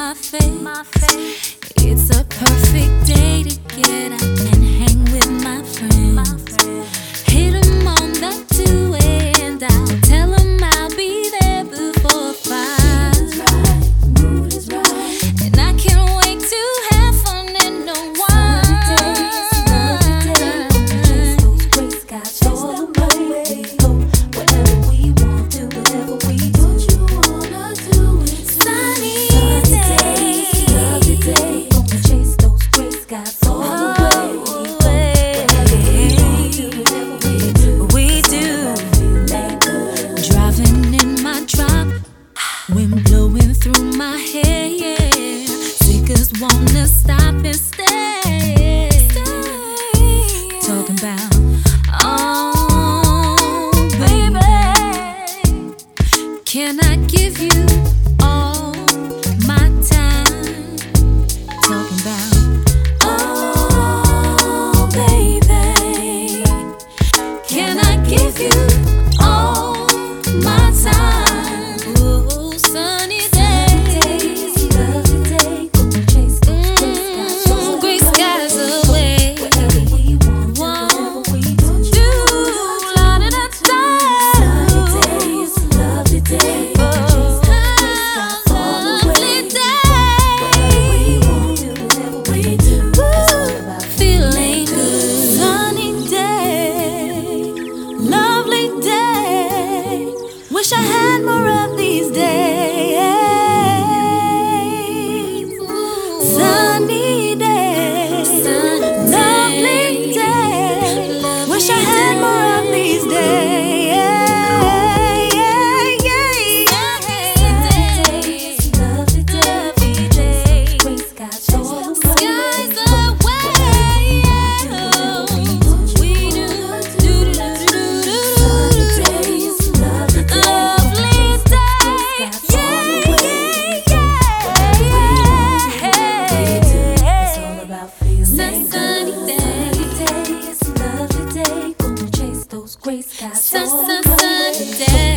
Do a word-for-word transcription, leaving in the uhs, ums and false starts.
my face. It's a perfect day to get out and hang with my friends. Hit 'em on that two and I'll tell 'em I'll be there before five. Mood is right, and I can't wait to have fun and no wine. Those gray skies all the way. We go wherever we want to, whatever we do. What you wanna do? It's sunny days, lovely day. Gonna chase those gray skies all the way. We do. Driving in my drop, wind blowing through my hair, yeah. Seekers wanna stop and stay. Talking about, oh, baby, can I give you all my time? Talking about, oh, baby, can I give you all my time? Ooh, sunny days, lovely day. Gonna chase those gray skies away. Whatever we want, whatever we do, la da da da. Sunny days, lovely day. Lovely day. Whatever we do, it's all about feeling good. Sunny day, lovely day. Wish I had more of these days. Sunny day, lovely day. Wish I had more of these days. Lovely day, gray skies all the way. We do, do do do do do. Sunny days, lovely day. Lovely day, yeah, yeah, yeah. It's all about feeling sunny day. It's a lovely day. Gonna chase those gray skies all the way. Sunny day.